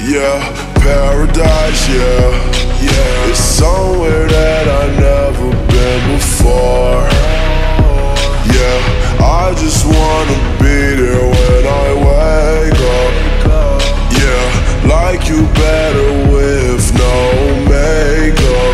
Yeah, paradise, yeah. It's somewhere that I've never been before. Yeah, I just wanna be there when I wake up. Yeah, like you better with no makeup.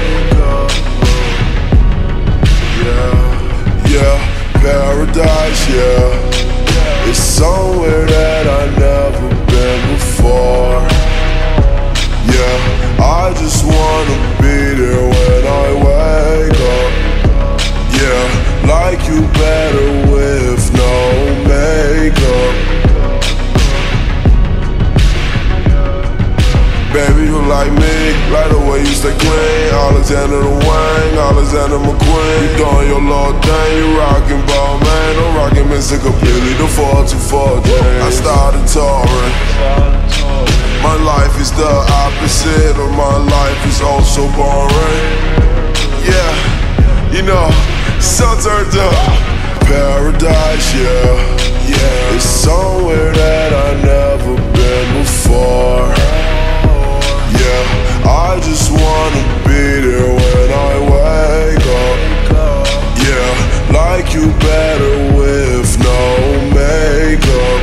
Yeah, paradise, yeah. It's somewhere that I've never been before. Yeah, I just wanna be there when I wake up. Yeah, like you better with no makeup. Baby, you like me, like the way you stay clean. Alexander the Wang, Alexander McQueen. You doing your little thing, you rockin' ball, man. I'm rockin' missing completely the 424 dream. I started touring. My life is the opposite of my life is also boring. Yeah, you know, sun turned up. Paradise, yeah. It's somewhere that I've never been before. Yeah, I just wanna be there when I wake up. Yeah, like you better with no makeup.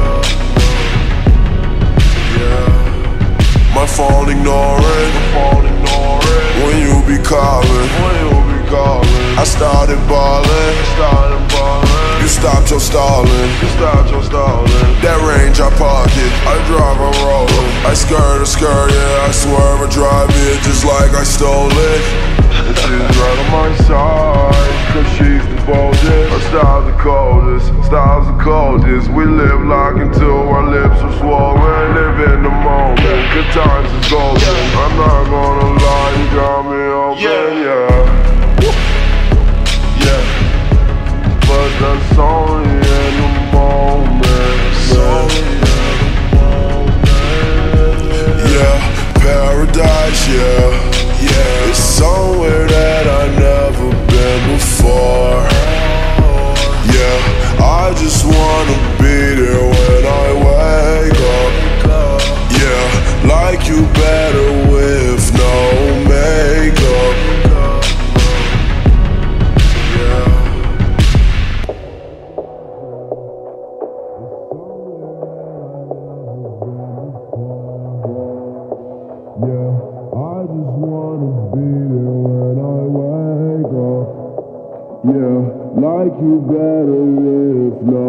Yeah, my phone ignoring when you be calling. I started ballin'. You stopped your stalling. That range I pocket, I drive, I'm rollin'. I skirt, yeah, I swear I drive it just like I stole it. And she's right on my side, cause she's the boldest. Her style's the coldest. We live like until our lips are swollen. Live in the moment, good times is golden. I'm not gonna lie, you got me open, yeah. But that's only in the moment. Yeah, paradise, yeah. It's somewhere that I've never been before. Yeah, I just wanna be there when I wake up. Yeah, like you better with no makeup. Yeah, I just wanna be there when I wake up. Yeah, like you better with no